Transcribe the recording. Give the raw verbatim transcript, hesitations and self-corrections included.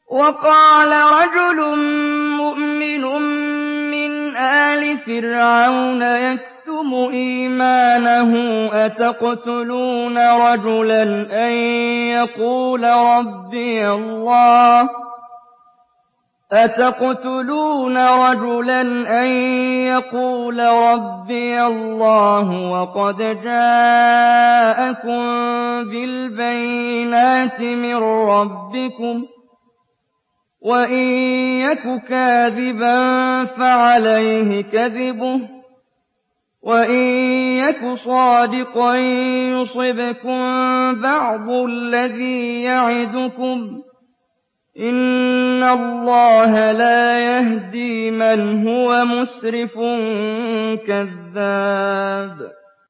وَقَالَ رَجُلٌ مُّؤْمِنٌ مِّنْ آلِ فِرْعَوْنَ يَكْتُمُ إِيمَانَهُ أَتَقْتُلُونَ رَجُلًا أَن يَقُولَ رَبِّيَ اللَّهُ أَتَقْتُلُونَ رَجُلًا أَن يَقُولَ رَبِّيَ اللَّهُ وَقَدْ جَاءَكُم بِالْبَيِّنَاتِ مِن رَّبِّكُمْ ۖ وَإِن يَكُ كَاذِبًا فَعَلَيْهِ كَذِبُهُ ۖ وَإِن يَكُ صَادِقًا يُصِبْكُم بَعْضُ الَّذِي يَعِدُكُمْ ۖ إِنَّ اللَّهَ لَا يَهْدِي مَنْ هُوَ مُسْرِفٌ كَذَّابٌ